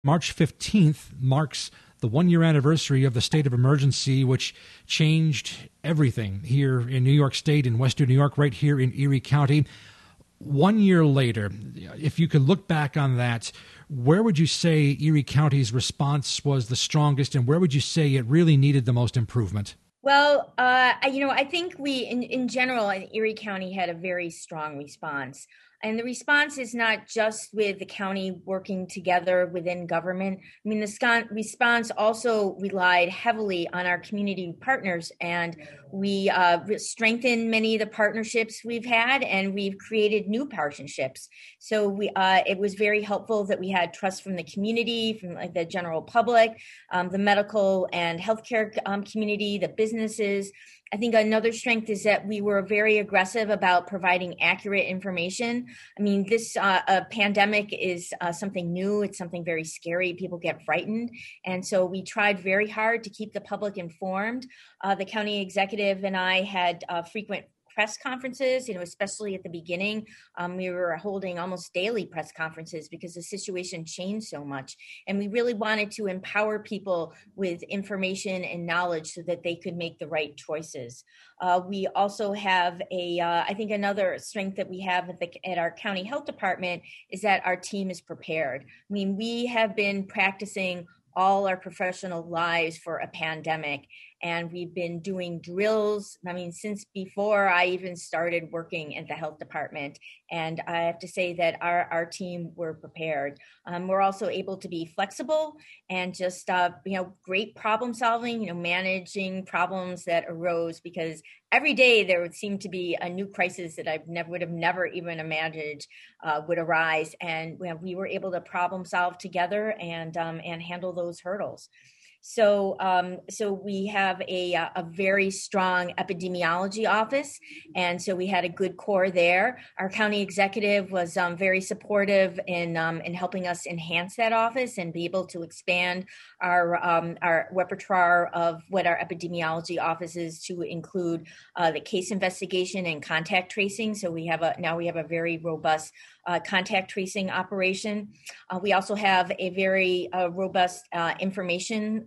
March 15th marks the one-year anniversary of the state of emergency, which changed everything here in New York State, in Western New York, right here in Erie County. 1 year later, if you could look back on that, where would you say Erie County's response was the strongest, and where would you say it really needed the most improvement? Well, I think in general, Erie County had a very strong response. And the response is not just with the county working together within government. I mean, the response also relied heavily on our community partners, and we strengthened many of the partnerships we've had, and we've created new partnerships. So it was very helpful that we had trust from the community, from like the general public, the medical and healthcare community, the businesses. I think another strength is that we were very aggressive about providing accurate information. I mean, this pandemic is something new. It's something very scary. People get frightened. And so we tried very hard to keep the public informed. The county executive and I had frequent press conferences, especially at the beginning. We were holding almost daily press conferences because the situation changed so much. And we really wanted to empower people with information and knowledge so that they could make the right choices. We also have I think another strength that we have at our county health department is that our team is prepared. I mean, we have been practicing all our professional lives for a pandemic. And we've been doing drills, I mean, since before I even started working at the health department. And I have to say that our team were prepared. We're also able to be flexible and just, great problem solving, managing problems that arose, because every day there would seem to be a new crisis that I would have never even imagined would arise. And we were able to problem solve together and handle those hurdles. So we have a very strong epidemiology office, and so we had a good core there. Our county executive was very supportive in helping us enhance that office and be able to expand our repertoire of what our epidemiology office is to include the case investigation and contact tracing. So now we have a very robust contact tracing operation. We also have a very robust information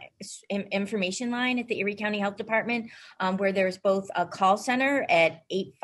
line at the Erie County Health Department, where there's both a call center at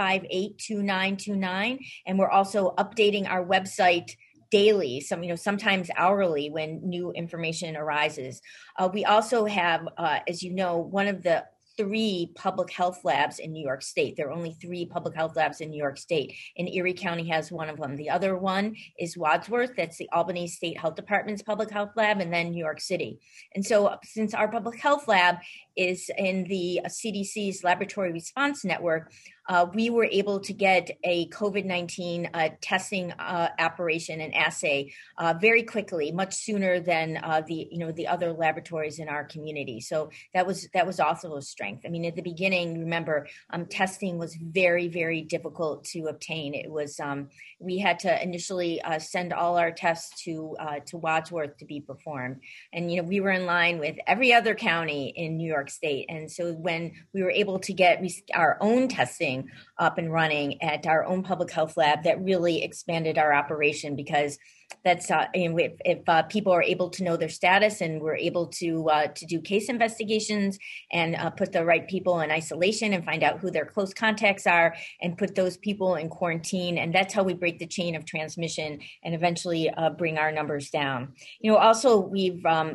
858-2929, and we're also updating our website daily, sometimes hourly when new information arises. We also have, as you know, one of the 3 public health labs in New York State. There are only 3 public health labs in New York State, and Erie County has one of them. The other one is Wadsworth. That's the Albany State Health Department's public health lab, and then New York City. And so since our public health lab is in the CDC's laboratory response network, we were able to get a COVID-19 testing operation and assay very quickly, much sooner than the other laboratories in our community. So that was also a strength. I mean, at the beginning, remember, testing was very, very difficult to obtain. It was we had to initially send all our tests to Wadsworth to be performed, and we were in line with every other county in New York State. And so when we were able to get our own testing up and running at our own public health lab, that really expanded our operation, because that's if people are able to know their status, and we're able to do case investigations and put the right people in isolation and find out who their close contacts are and put those people in quarantine, and that's how we break the chain of transmission and eventually bring our numbers down. Also we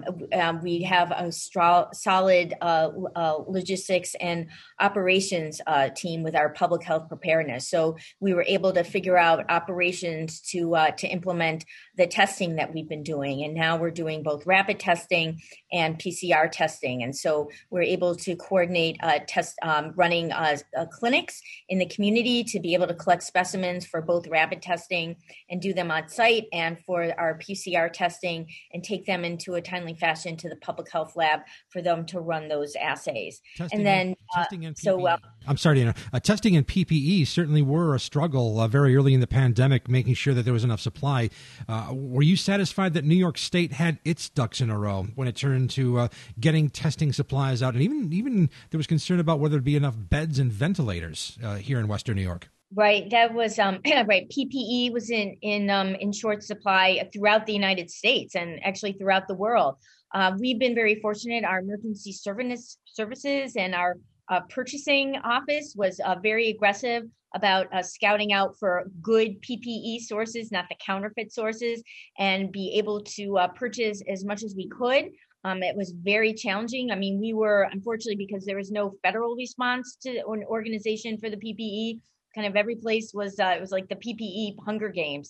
have a solid logistics and operations team with our public health preparedness. So we were able to figure out operations to implement the testing that we've been doing. And now we're doing both rapid testing and PCR testing. And so we're able to coordinate running clinics in the community to be able to collect specimens for both rapid testing and do them on site, and for our PCR testing and take them into a timely fashion to the public health lab for them to run those assays. Testing and PPE. I'm sorry to interrupt. Testing and PPE certainly were a struggle very early in the pandemic, making sure that there was enough supply. Were you satisfied that New York State had its ducks in a row when it turned to getting testing supplies out? And even there was concern about whether there'd be enough beds and ventilators here in Western New York. Right. That was right. PPE was in short supply throughout the United States and actually throughout the world. We've been very fortunate. Our emergency services and our purchasing office was very aggressive about scouting out for good PPE sources, not the counterfeit sources, and be able to purchase as much as we could. It was very challenging. I mean, we were, unfortunately, because there was no federal response to an organization for the PPE, kind of every place was it was like the PPE Hunger Games.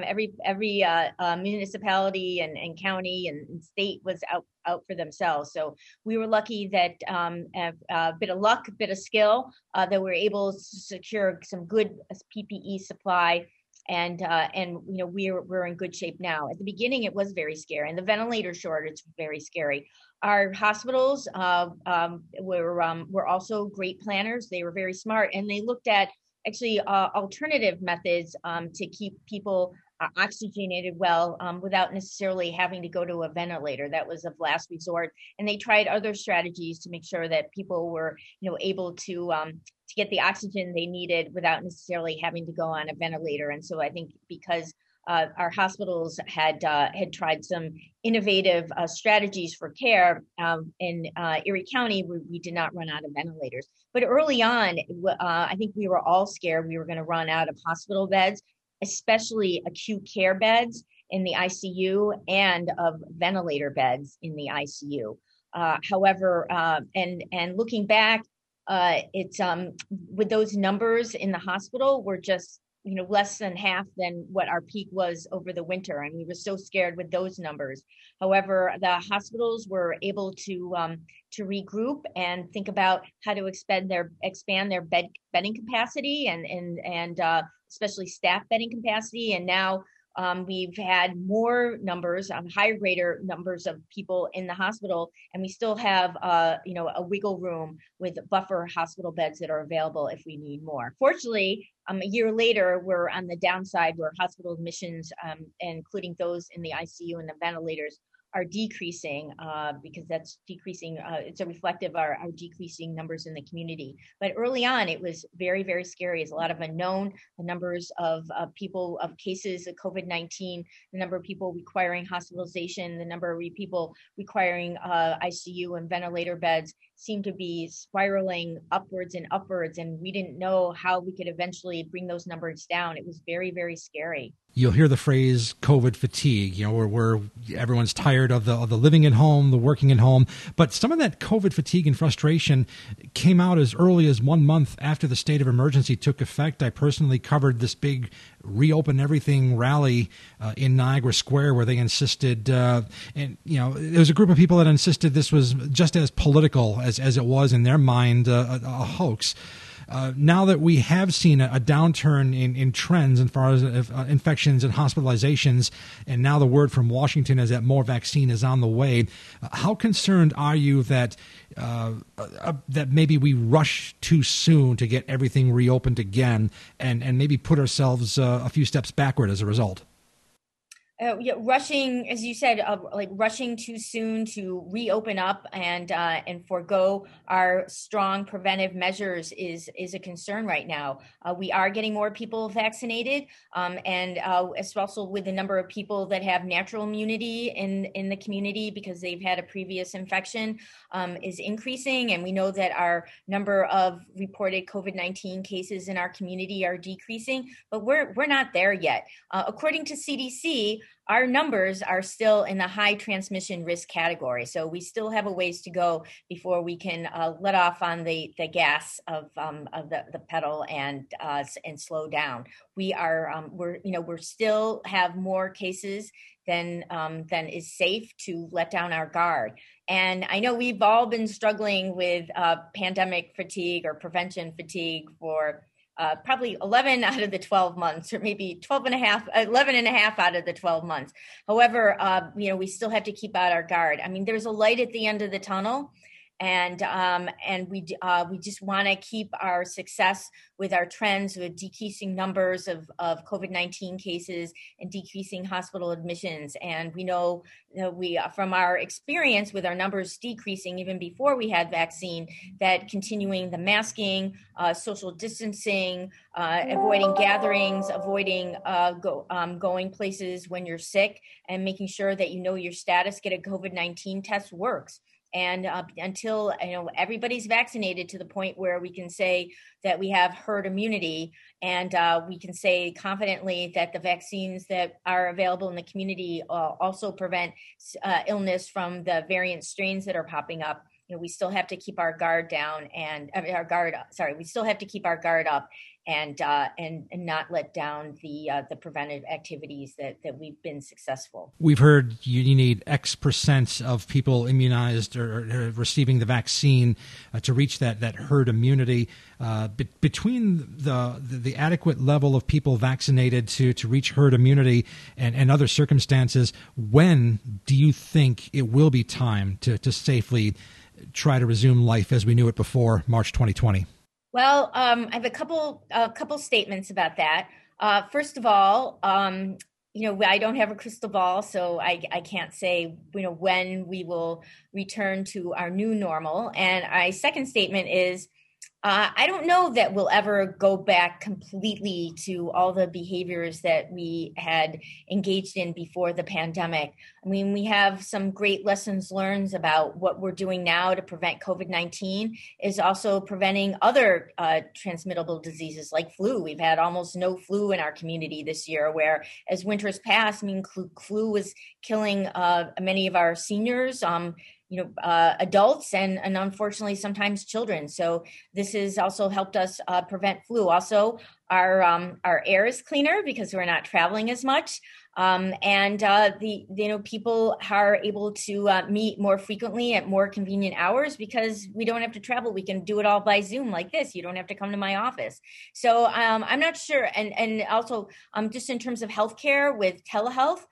Every municipality and county and state was out for themselves. So we were lucky that a bit of luck, a bit of skill, that we were able to secure some good PPE supply. And we're in good shape now. At the beginning, it was very scary, and the ventilator shortage very scary. Our hospitals were also great planners. They were very smart, and they looked at actually alternative methods to keep people oxygenated well without necessarily having to go to a ventilator. That was of last resort. And they tried other strategies to make sure that people were, able to get the oxygen they needed without necessarily having to go on a ventilator. And so I think because our hospitals had tried some innovative strategies for care in Erie County. We did not run out of ventilators. But early on, I think we were all scared we were going to run out of hospital beds, especially acute care beds in the ICU and of ventilator beds in the ICU. However, and looking back, it's with those numbers in the hospital were just less than half than what our peak was over the winter. And we were so scared with those numbers. However, the hospitals were able to regroup and think about how to expand their bedding capacity and especially staff bedding capacity. And now we've had more numbers, greater numbers of people in the hospital, and we still have, a wiggle room with buffer hospital beds that are available if we need more. Fortunately, a year later, we're on the downside where hospital admissions, including those in the ICU and the ventilators, are decreasing because that's decreasing. It's a reflective of our decreasing numbers in the community. But early on, it was very, very scary. It's a lot of unknown. The numbers of people, of cases of COVID-19, the number of people requiring hospitalization, the number of people requiring ICU and ventilator beds seemed to be spiraling upwards and upwards. And we didn't know how we could eventually bring those numbers down. It was very, very scary. You'll hear the phrase COVID fatigue, where everyone's tired of the living at home, the working at home. But some of that COVID fatigue and frustration came out as early as 1 month after the state of emergency took effect. I personally covered this big reopen everything rally in Niagara Square where they insisted, there was a group of people that insisted this was just as political as it was in their mind, a hoax. Now that we have seen a downturn in trends as far as infections and hospitalizations, and now the word from Washington is that more vaccine is on the way, how concerned are you that maybe we rush too soon to get everything reopened again and maybe put ourselves a few steps backward as a result? Rushing, as you said, rushing too soon to reopen up and forego our strong preventive measures is a concern right now. We are getting more people vaccinated, and it's also with the number of people that have natural immunity in the community because they've had a previous infection is increasing, and we know that our number of reported COVID-19 cases in our community are decreasing, but we're not there yet. According to CDC, our numbers are still in the high transmission risk category. So we still have a ways to go before we can let off on the gas of the pedal and slow down. We're still have more cases than is safe to let down our guard. And I know we've all been struggling with pandemic fatigue or prevention fatigue for probably 11 out of the 12 months, or maybe 11 and a half out of the 12 months. However, we still have to keep out our guard. I mean, there's a light at the end of the tunnel, And we just want to keep our success with our trends with decreasing numbers of COVID-19 cases and decreasing hospital admissions. And we know we from our experience with our numbers decreasing even before we had vaccine, that continuing the masking, social distancing, avoiding gatherings, avoiding going places when you're sick, and making sure that you know your status, get a COVID-19 test works. And until everybody's vaccinated to the point where we can say that we have herd immunity, and we can say confidently that the vaccines that are available in the community also prevent illness from the variant strains that are popping up, we still have to keep our guard down and we still have to keep our guard up and not let down the preventive activities that we've been successful. We've heard you need X percent of people immunized or receiving the vaccine to reach that herd immunity. Between the adequate level of people vaccinated to reach herd immunity and other circumstances, when do you think it will be time to safely try to resume life as we knew it before March 2020? Well, I have a couple statements about that. First of all, I don't have a crystal ball, so I can't say, when we will return to our new normal. And my second statement is, I don't know that we'll ever go back completely to all the behaviors that we had engaged in before the pandemic. I mean, we have some great lessons learned about what we're doing now to prevent COVID-19 is also preventing other transmittable diseases like flu. We've had almost no flu in our community this year, where as winters passed, flu was killing many of our seniors, adults and unfortunately sometimes children. So this has also helped us prevent flu. Also, our air is cleaner because we're not traveling as much. People are able to meet more frequently at more convenient hours because we don't have to travel. We can do it all by Zoom like this. You don't have to come to my office. So I'm not sure. And also just in terms of healthcare with telehealth,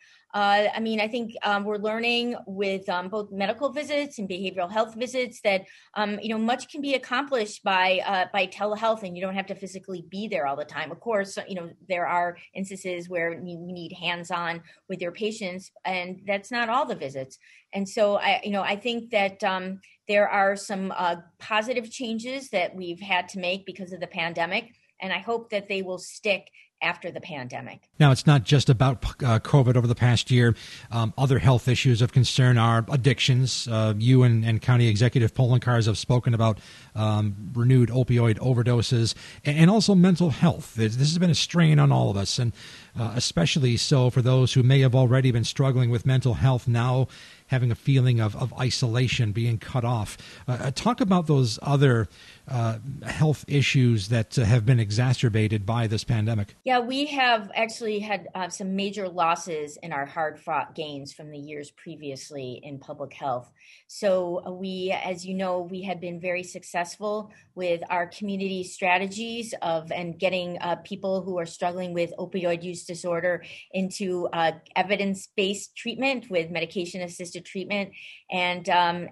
I think we're learning with both medical visits and behavioral health visits that, much can be accomplished by telehealth, and you don't have to physically be there all the time. Of course, there are instances where you need hands-on with your patients, and that's not all the visits. And so I think that there are some positive changes that we've had to make because of the pandemic, and I hope that they will stick after the pandemic. Now, it's not just about COVID over the past year. Other health issues of concern are addictions. You and County Executive Poloncarz have spoken about renewed opioid overdoses and also mental health. This has been a strain on all of us, and especially so for those who may have already been struggling with mental health, now having a feeling of isolation, being cut off. Talk about those other health issues that have been exacerbated by this pandemic. Yeah, we have actually had some major losses in our hard-fought gains from the years previously in public health. So we, as you know, we have been very successful with our community strategies and getting people who are struggling with opioid use disorder into evidence-based treatment with medication-assisted treatment, and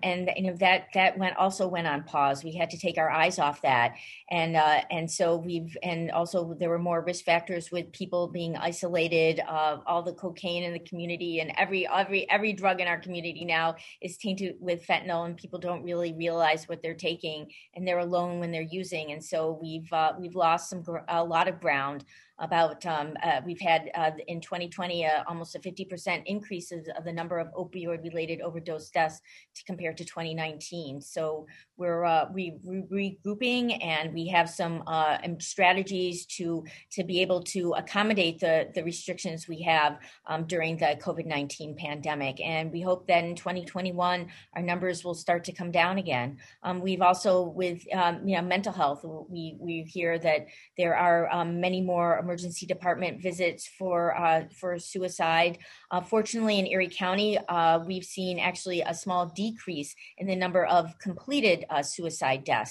that went on pause. We had to take our eyes off that, and so also there were more risk factors with people being isolated. All the cocaine in the community and every drug in our community now is tainted with fentanyl, and people don't really realize what they're taking, and they're alone when they're using. And so we've lost a lot of ground. We've had in 2020 almost a 50% increase of the number of opioid-related overdose deaths compared to 2019. So we're regrouping, and we have some strategies to be able to accommodate the restrictions we have during the COVID-19 pandemic. And we hope that in 2021 our numbers will start to come down again. We've also with mental health, we hear that there are many more emergency department visits for suicide. Fortunately, in Erie County, we've seen actually a small decrease in the number of completed suicide deaths.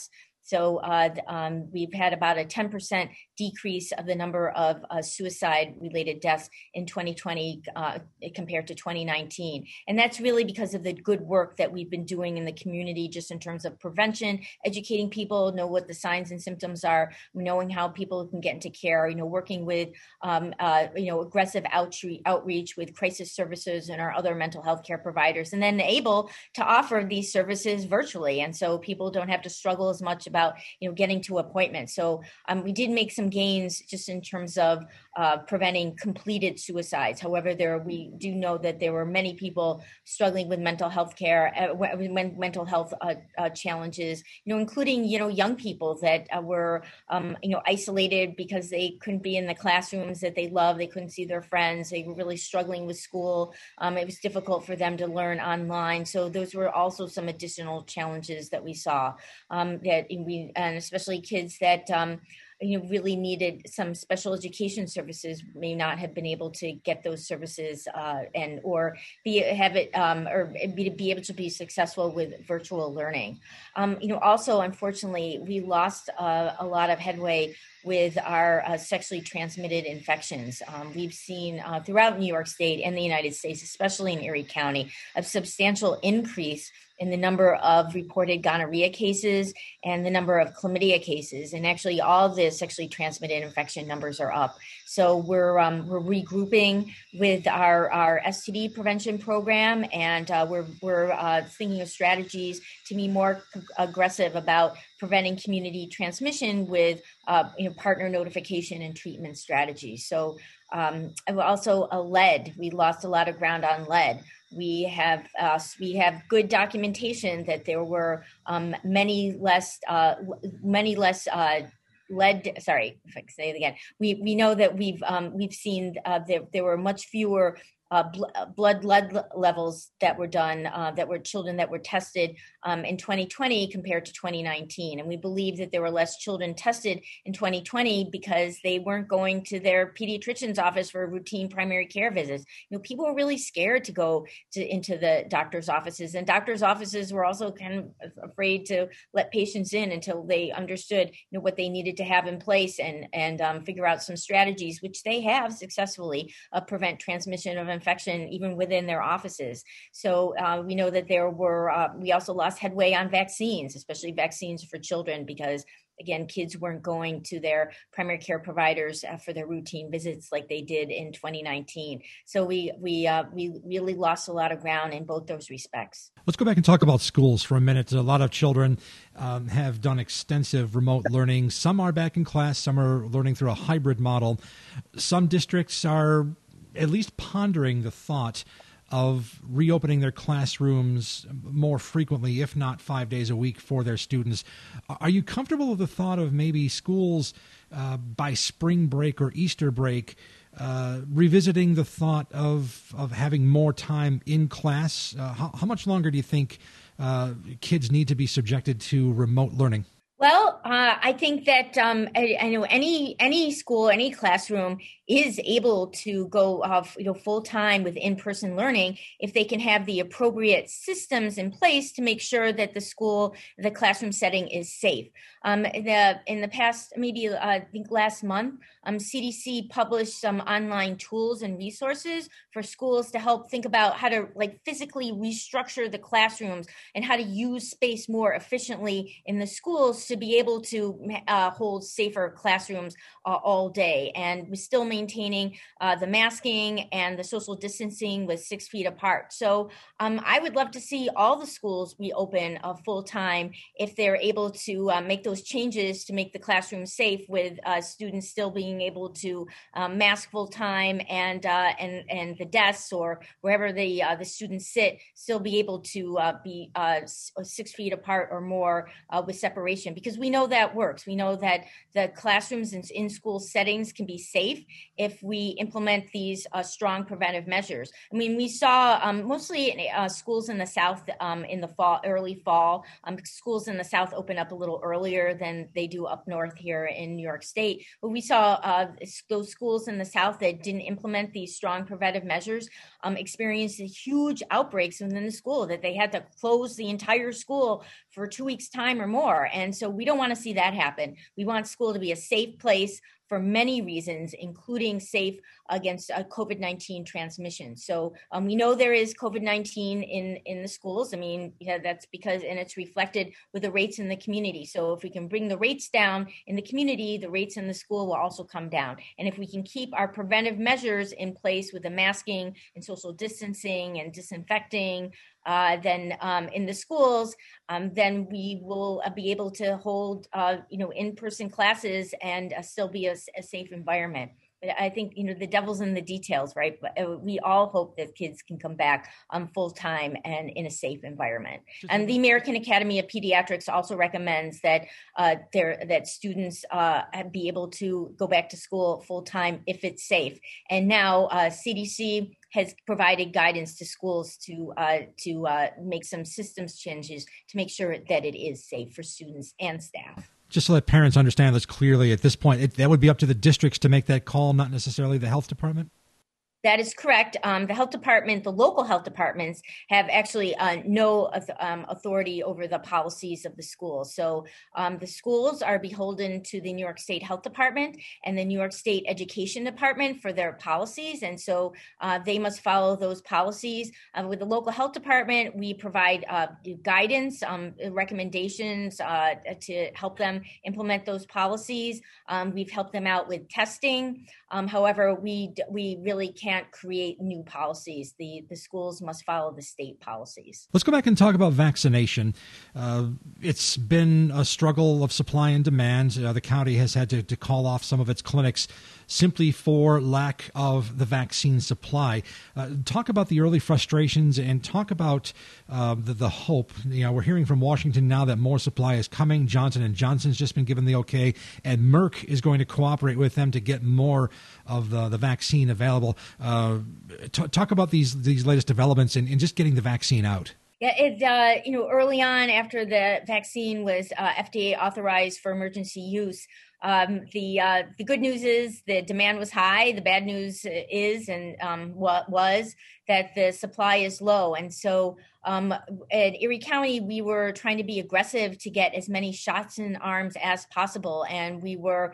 So we've had about a 10% decrease of the number of suicide-related deaths in 2020 compared to 2019. And that's really because of the good work that we've been doing in the community, just in terms of prevention, educating people, know what the signs and symptoms are, knowing how people can get into care, working with, aggressive outreach with crisis services and our other mental health care providers, and then able to offer these services virtually. And so people don't have to struggle as much about, getting to appointments. So we did make some gains just in terms of preventing completed suicides. However, we do know that there were many people struggling with mental health care, mental health challenges, including, young people that were, isolated because they couldn't be in the classrooms that they love. They couldn't see their friends. They were really struggling with school. It was difficult for them to learn online. So those were also some additional challenges that we saw, and especially kids that really needed some special education services may not have been able to get those services or be able to be successful with virtual learning. Also, unfortunately, we lost a lot of headway with our sexually transmitted infections. We've seen throughout New York State and the United States, especially in Erie County, a substantial increase in the number of reported gonorrhea cases and the number of chlamydia cases. And actually all the sexually transmitted infection numbers are up. So we're regrouping with our STD prevention program, and we're thinking of strategies to be more aggressive about preventing community transmission with partner notification and treatment strategies. So also lead. We lost a lot of ground on lead. We have good documentation that there were many less lead. Sorry, if I can say it again. We know that we've seen there were much fewer blood lead levels that were done, that were children that were tested in 2020 compared to 2019. And we believe that there were less children tested in 2020 because they weren't going to their pediatrician's office for routine primary care visits. People were really scared to go into the doctor's offices, and doctor's offices were also kind of afraid to let patients in until they understood what they needed to have in place and figure out some strategies, which they have successfully prevent transmission of infection even within their offices. So we know that we also lost headway on vaccines, especially vaccines for children, because again, kids weren't going to their primary care providers for their routine visits like they did in 2019. So we really lost a lot of ground in both those respects. Let's go back and talk about schools for a minute. A lot of children have done extensive remote learning. Some are back in class. Some are learning through a hybrid model. Some districts are at least pondering the thought of reopening their classrooms more frequently, if not 5 days a week, for their students. Are you comfortable with the thought of maybe schools by spring break or Easter break revisiting the thought of having more time in class? How much longer do you think kids need to be subjected to remote learning? Well, I think that I know any school, any classroom is able to go full time with in-person learning if they can have the appropriate systems in place to make sure that the classroom setting is safe. In the past, maybe I think last month, CDC published some online tools and resources for schools to help think about how to physically restructure the classrooms and how to use space more efficiently in the schools to be able to hold safer classrooms all day. And we're still maintaining the masking and the social distancing with 6 feet apart. So I would love to see all the schools reopen full time if they're able to make those changes to make the classroom safe, with students still being able to mask full time and the desks or wherever the students sit still be able to be 6 feet apart or more with separation, because we know that works. We know that the classrooms in school settings can be safe if we implement these strong preventive measures. I mean, we saw mostly in schools in the South in the early fall. Schools in the South open up a little earlier than they do up north here in New York State. But we saw those schools in the South that didn't implement these strong preventive measures experienced huge outbreaks within the school, that they had to close the entire school for 2 weeks' time or more. And so so we don't want to see that happen. We want school to be a safe place for many reasons, including safe against COVID-19 transmission. So we know there is COVID-19 in the schools. I mean, that's because, and it's reflected with the rates in the community. So if we can bring the rates down in the community, the rates in the school will also come down. And if we can keep our preventive measures in place with the masking and social distancing and disinfecting, then in the schools, then we will be able to hold, in-person classes and still be a safe environment. But I think, the devil's in the details, right? But we all hope that kids can come back full time and in a safe environment. And the American Academy of Pediatrics also recommends that that students be able to go back to school full time if it's safe. And now CDC has provided guidance to schools to make some systems changes to make sure that it is safe for students and staff. Just so that parents understand this clearly at this point, that would be up to the districts to make that call, not necessarily the health department? That is correct. The health department, the local health departments have actually no authority over the policies of the schools. So the schools are beholden to the New York State Health Department and the New York State Education Department for their policies. And so they must follow those policies. With the local health department, we provide guidance, recommendations to help them implement those policies. We've helped them out with testing. However, we really can't create new policies. The schools must follow the state policies. Let's go back and talk about vaccination. It's been a struggle of supply and demand. The county has had to call off some of its clinics simply for lack of the vaccine supply. Talk about the early frustrations and talk about the hope. We're hearing from Washington now that more supply is coming. Johnson & Johnson's just been given the okay, and Merck is going to cooperate with them to get more of the vaccine available. Talk about these latest developments and just getting the vaccine out. Yeah, early on after the vaccine was FDA authorized for emergency use, the good news is the demand was high. The bad news is was that the supply is low. And so at Erie County, we were trying to be aggressive to get as many shots in arms as possible. And we were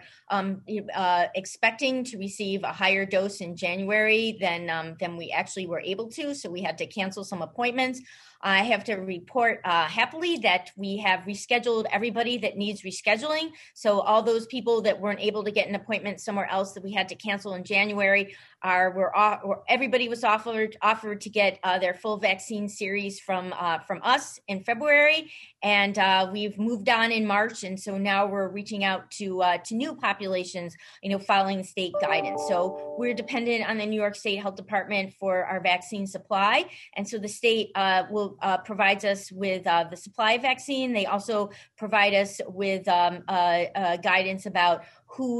expecting to receive a higher dose in January than we actually were able to. So we had to cancel some appointments. I have to report happily that we have rescheduled everybody that needs rescheduling. So all those people that weren't able to get an appointment somewhere else that we had to cancel in January everybody was offered to get their full vaccine series from us in February, and we've moved on in March, and so now we're reaching out to new populations, following state guidance. So we're dependent on the New York State Health Department for our vaccine supply, and so the state provides us with the supply of vaccine. They also provide us with guidance about who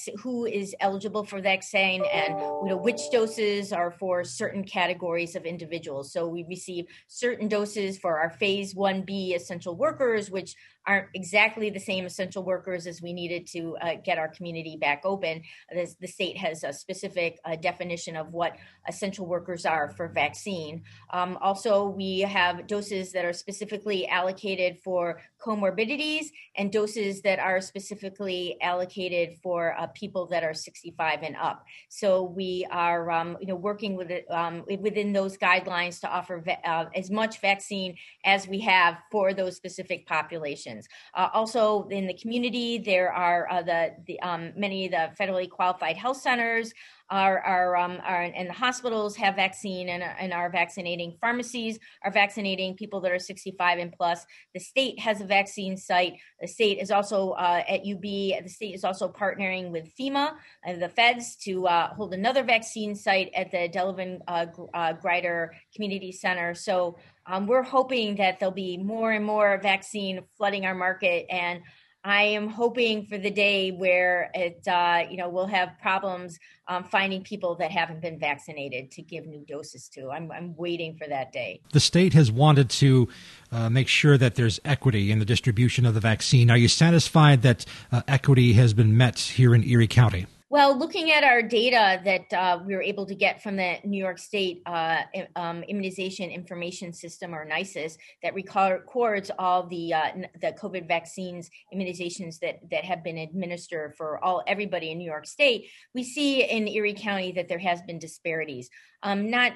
is eligible for vaccine and which doses are for certain categories of individuals. So we receive certain doses for our phase 1B essential workers, which aren't exactly the same essential workers as we needed to get our community back open. The state has a specific definition of what essential workers are for vaccine. Also, we have doses that are specifically allocated for comorbidities and doses that are specifically allocated for people that are 65 and up. So we are, working with it, within those guidelines to offer as much vaccine as we have for those specific populations. Also, in the community, there are many of the federally qualified health centers and the hospitals have vaccine and are vaccinating. Pharmacies are vaccinating people that are 65 and plus. The state has a vaccine site. The state is also at UB. The state is also partnering with FEMA and the feds to hold another vaccine site at the Delavan Grider Community Center. So we're hoping that there'll be more and more vaccine flooding our market, and I am hoping for the day where we'll have problems finding people that haven't been vaccinated to give new doses to. I'm waiting for that day. The state has wanted to make sure that there's equity in the distribution of the vaccine. Are you satisfied that equity has been met here in Erie County? Well, looking at our data that we were able to get from the New York State Immunization Information System, or NICIS, that records all the COVID vaccines immunizations that have been administered for everybody in New York State, we see in Erie County that there has been disparities. Not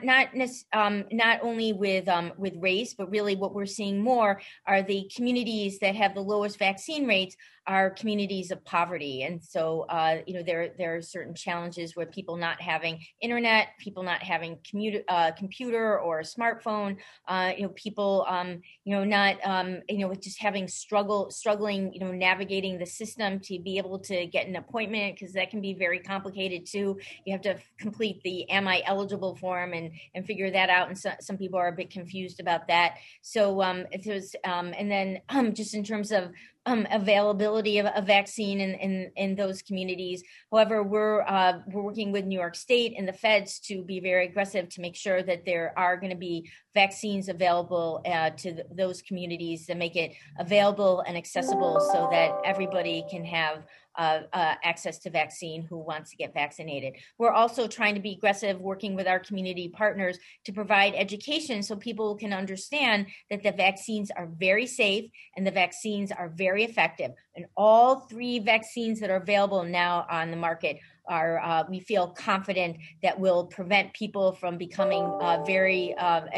only with race, but really what we're seeing more are the communities that have the lowest vaccine rates are communities of poverty. And so, there are certain challenges with people not having internet, people not having computer or a smartphone, people, not, just having struggling, navigating the system to be able to get an appointment, because that can be very complicated too. You have to complete the "Am I eligible" form and figure that out. And some people are a bit confused about that. So, and then just in terms of availability of a vaccine in those communities. However, we're working with New York State and the feds to be very aggressive to make sure that there are going to be vaccines available to those communities, to make it available and accessible so that everybody can have access to vaccine who wants to get vaccinated. We're also trying to be aggressive, working with our community partners to provide education so people can understand that the vaccines are very safe and the vaccines are very effective. And all 3 vaccines that are available now on the market are, we feel confident that will prevent people from becoming very,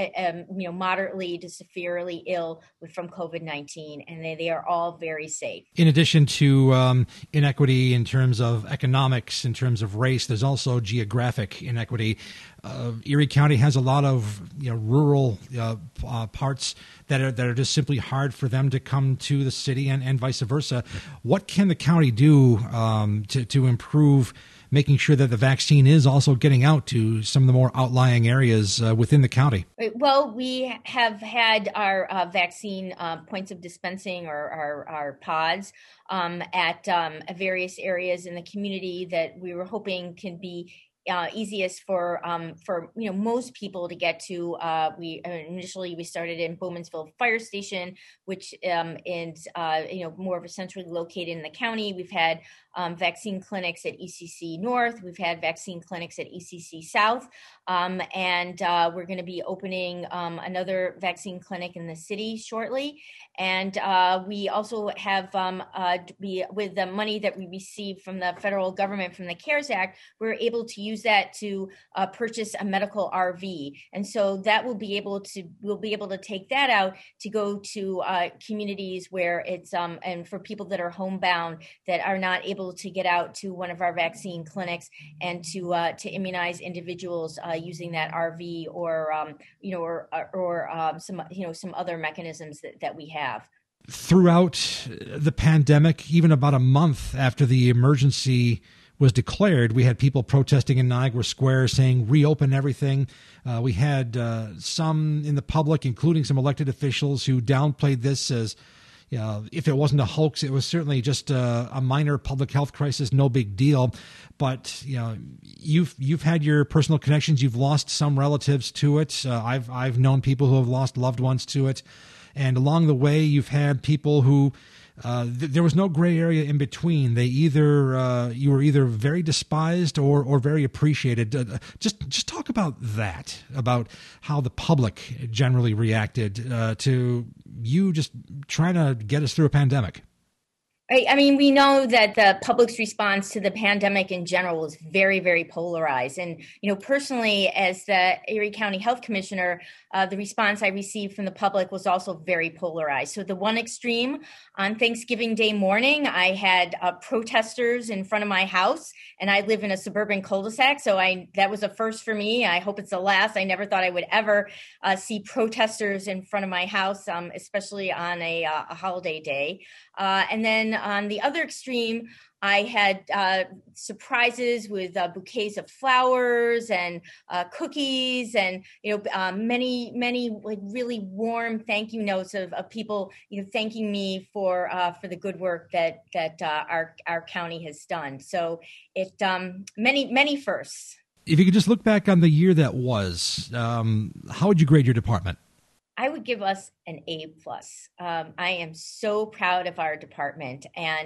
moderately to severely ill from COVID-19. And they are all very safe. In addition to inequity in terms of economics, in terms of race, there's also geographic inequity. Erie County has a lot of rural parts that are just simply hard for them to come to the city, and vice versa. What can the county do to improve making sure that the vaccine is also getting out to some of the more outlying areas within the county? Well, we have had our vaccine points of dispensing, or our pods, at various areas in the community that we were hoping can be easiest for most people to get to. We initially started in Bowmansville Fire Station, which is more of a centrally located in the county. We've had vaccine clinics at ECC North. We've had vaccine clinics at ECC South, and we're going to be opening another vaccine clinic in the city shortly. And we also have, with the money that we received from the federal government from the CARES Act, we're able to use that to purchase a medical RV. And so that we'll be able to take that out to go to communities where it's, and for people that are homebound that are not able to get out to one of our vaccine clinics, and to immunize individuals using that RV, or some other mechanisms that we have. Throughout the pandemic, even about a month after the emergency was declared, we had people protesting in Niagara Square saying, reopen everything. We had some in the public, including some elected officials, who downplayed this as, if it wasn't a hoax, it was certainly just a minor public health crisis, no big deal. But you've had your personal connections. You've lost some relatives to it. I've known people who have lost loved ones to it, and along the way, you've had people who there was no gray area in between. They you were either very despised or very appreciated. Just talk about that, about how the public generally reacted to you just trying to get us through a pandemic. Right. I mean, we know that the public's response to the pandemic in general was very, very polarized. And, personally, as the Erie County Health Commissioner, the response I received from the public was also very polarized. So the one extreme, on Thanksgiving Day morning, I had protesters in front of my house, and I live in a suburban cul-de-sac. So that was a first for me. I hope it's the last. I never thought I would ever see protesters in front of my house, especially on a holiday day. And then on the other extreme, I had surprises with bouquets of flowers and cookies, and many like really warm thank you notes of people thanking me for the good work that our county has done. So it many firsts. If you could just look back on the year that was, how would you grade your department? I would give us an A+. I am so proud of our department, and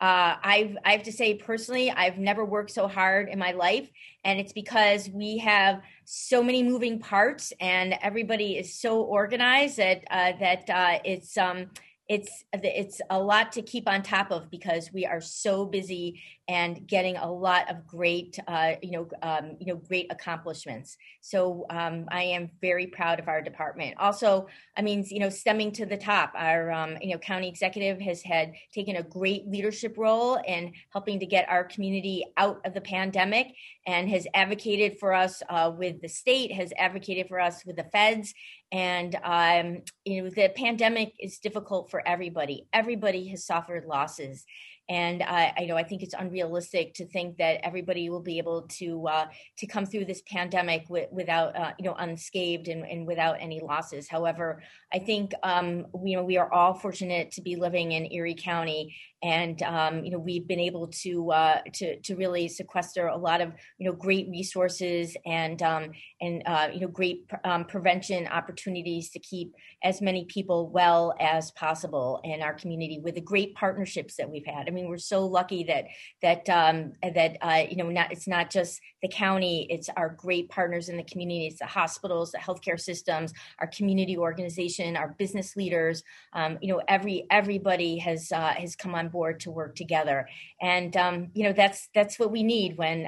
I have to say personally, I've never worked so hard in my life, and it's because we have so many moving parts, and everybody is so organized that it's a lot to keep on top of because we are so busy and getting a lot of great great accomplishments. So I am very proud of our department. Also, I mean, stemming to the top, our county executive has taken a great leadership role in helping to get our community out of the pandemic, and has advocated for us with the state, has advocated for us with the feds. And the pandemic is difficult for everybody. Everybody has suffered losses, and I think it's unrealistic to think that everybody will be able to come through this pandemic without unscathed and without any losses. However, I think we are all fortunate to be living in Erie County, and we've been able to really sequester a lot of great resources and great prevention opportunities to keep as many people well as possible in our community with the great partnerships that we've had. I mean, we're so lucky that it's not just the county, it's our great partners in the community. It's the hospitals, the healthcare systems, our community organization, our business leaders. Everybody has come on board to work together, and that's what we need when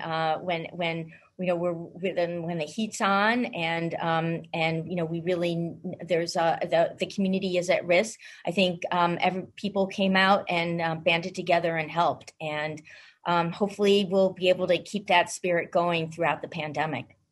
when the heat's on, and we really, the community is at risk. I think people came out and banded together and helped, and hopefully we'll be able to keep that spirit going throughout the pandemic.